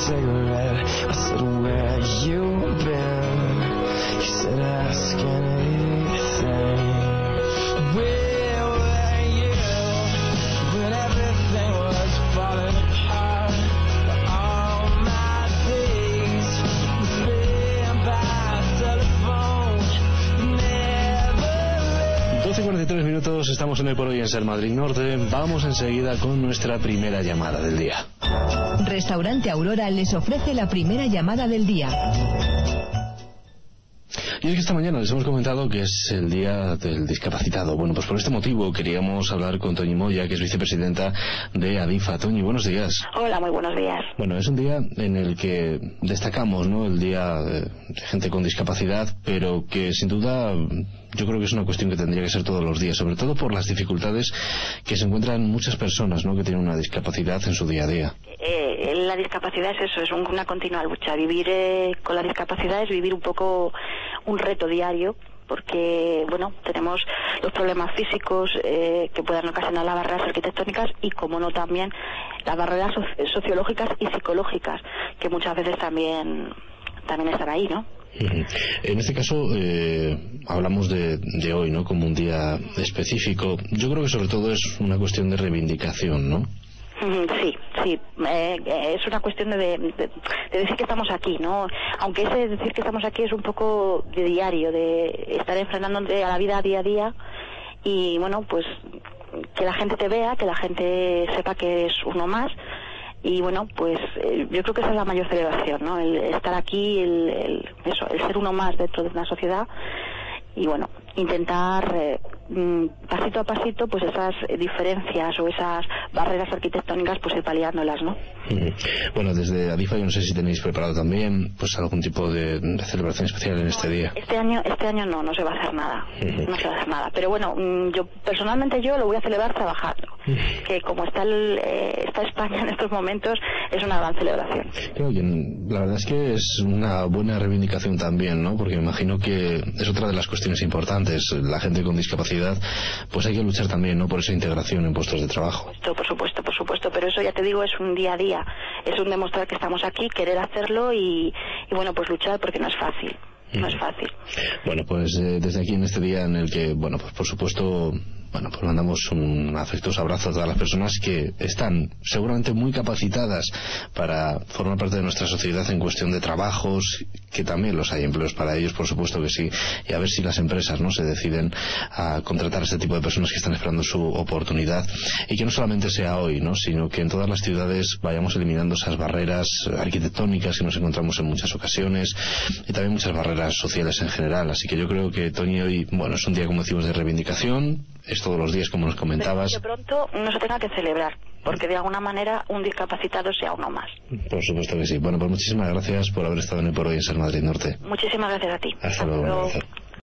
cigarette. I said, where you been? You said, ask anything. Where were you when everything was falling apart? All my days were spent by telephone. 12:43 minutos, estamos en Hoy por Hoy en Ser Madrid Norte. Vamos enseguida con nuestra primera llamada del día. Restaurante Aurora les ofrece la primera llamada del día. Y es que esta mañana les hemos comentado que es el Día del Discapacitado. Bueno, pues por este motivo queríamos hablar con Toñi Moya, que es vicepresidenta de ADIFA. Toñi, buenos días. Hola, muy buenos días. Bueno, es un día en el que destacamos, ¿no?, el Día de gente con discapacidad, pero que sin duda yo creo que es una cuestión que tendría que ser todos los días, sobre todo por las dificultades que se encuentran muchas personas, ¿no?, que tienen una discapacidad en su día a día. La discapacidad es eso, es una continua lucha. Vivir con la discapacidad es vivir un poco un reto diario, porque, bueno, tenemos los problemas físicos que puedan ocasionar las barreras arquitectónicas y, como no, también las barreras sociológicas y psicológicas, que muchas veces también están ahí, ¿no? En este caso hablamos de hoy, ¿no?, como un día específico. Yo creo que sobre todo es una cuestión de reivindicación, ¿no? Sí, es una cuestión de decir que estamos aquí, ¿no? Aunque ese decir que estamos aquí es un poco de diario, de estar enfrentándote a la vida día a día y, bueno, pues que la gente te vea, que la gente sepa que eres uno más y, bueno, pues yo creo que esa es la mayor celebración, ¿no? El estar aquí, el ser uno más dentro de una sociedad y, bueno, intentar pasito a pasito pues esas diferencias o esas barreras arquitectónicas pues ir paliándolas, ¿no? Bueno, desde ADIFA yo no sé si tenéis preparado también pues algún tipo de celebración especial en este día. Este año no se va a hacer nada, no se va a hacer nada, pero bueno, yo personalmente lo voy a celebrar trabajando, que como está España en estos momentos es una gran celebración. Creo que la verdad es que es una buena reivindicación también, ¿no? Porque me imagino que es otra de las cuestiones importantes. La gente con discapacidad pues hay que luchar también, ¿no?, por esa integración en puestos de trabajo. Por supuesto, pero eso ya te digo es un día a día, es un demostrar que estamos aquí, querer hacerlo y bueno, pues luchar porque no es fácil. No es fácil. Bueno, pues desde aquí en este día en el que, bueno, pues por supuesto, bueno, pues mandamos un afectuoso abrazo a todas las personas que están seguramente muy capacitadas para formar parte de nuestra sociedad en cuestión de trabajos, que también los hay empleos para ellos, por supuesto que sí, y a ver si las empresas, ¿no?, se deciden a contratar a este tipo de personas que están esperando su oportunidad, y que no solamente sea hoy, ¿no?, sino que en todas las ciudades vayamos eliminando esas barreras arquitectónicas que nos encontramos en muchas ocasiones, y también muchas barreras sociales en general. Así que yo creo que, Toñi, hoy, bueno, es un día, como decimos, de reivindicación, es todos los días, como nos comentabas. Pero que pronto no se tenga que celebrar, porque de alguna manera un discapacitado sea uno más. Por supuesto que sí. Bueno, pues muchísimas gracias por haber estado en Hoy por Hoy en Ser Madrid Norte. Muchísimas gracias a ti. Hasta luego.